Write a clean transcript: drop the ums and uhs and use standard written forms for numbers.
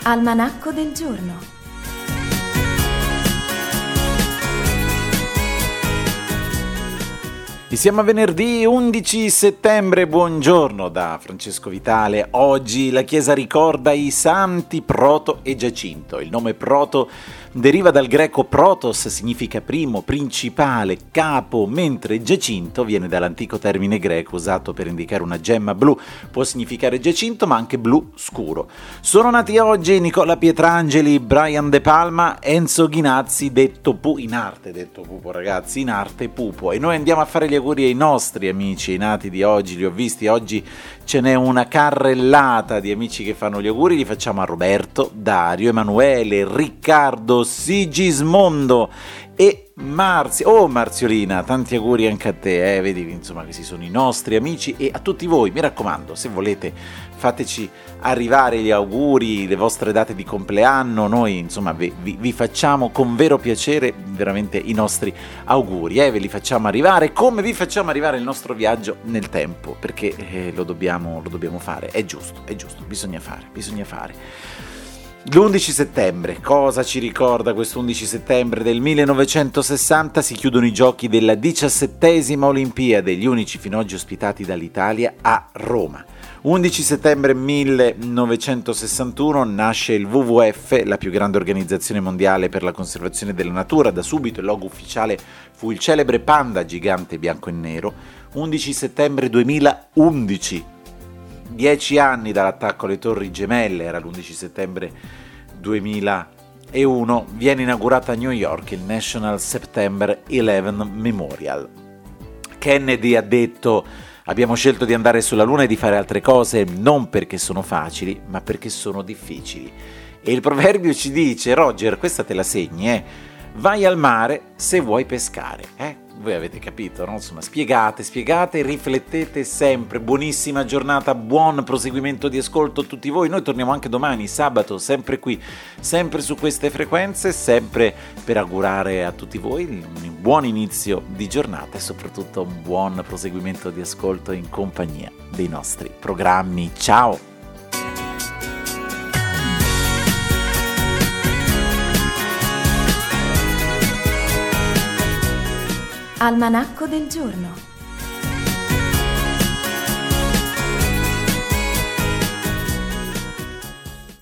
Almanacco del giorno. E siamo a venerdì 11 settembre, buongiorno da Francesco Vitale. Oggi la Chiesa ricorda i santi Proto e Giacinto. Il nome Proto deriva dal greco protos, significa primo, principale, capo, mentre Giacinto viene dall'antico termine greco usato per indicare una gemma blu. Può significare Giacinto ma anche blu scuro. Sono nati oggi Nicola Pietrangeli, Brian De Palma, Enzo Ghinazzi, detto Pupo ragazzi, in arte Pupo. E noi andiamo a fare gli auguri ai nostri amici, ai nati di oggi, li ho visti oggi, ce n'è una carrellata di amici che fanno gli auguri, li facciamo a Roberto, Dario, Emanuele, Riccardo, Sigismondo e Marziolina, tanti auguri anche a te, vedi insomma questi sono i nostri amici e a tutti voi, mi raccomando, se volete fateci arrivare gli auguri, le vostre date di compleanno, noi insomma vi facciamo con vero piacere veramente i nostri auguri, ve li facciamo arrivare come vi facciamo arrivare il nostro viaggio nel tempo, perché lo dobbiamo fare, è giusto, bisogna fare. L'11 settembre, cosa ci ricorda questo 11 settembre del 1960? Si chiudono i giochi della 17ª Olimpiade, gli unici fino ad oggi ospitati dall'Italia a Roma. 11 settembre 1961 nasce il WWF, la più grande organizzazione mondiale per la conservazione della natura. Da subito il logo ufficiale fu il celebre panda gigante bianco e nero. 11 settembre 2011, 10 anni dall'attacco alle Torri Gemelle, era l'11 settembre 2001, viene inaugurata a New York il National September 11 Memorial. Kennedy ha detto: abbiamo scelto di andare sulla Luna e di fare altre cose non perché sono facili, ma perché sono difficili. E il proverbio ci dice, Roger, questa te la segni, vai al mare se vuoi pescare, Voi avete capito, no? Insomma, spiegate, riflettete sempre. Buonissima giornata, buon proseguimento di ascolto a tutti voi. Noi torniamo anche domani, sabato, sempre qui, sempre su queste frequenze, sempre per augurare a tutti voi un buon inizio di giornata e soprattutto un buon proseguimento di ascolto in compagnia dei nostri programmi. Ciao! Almanacco del giorno.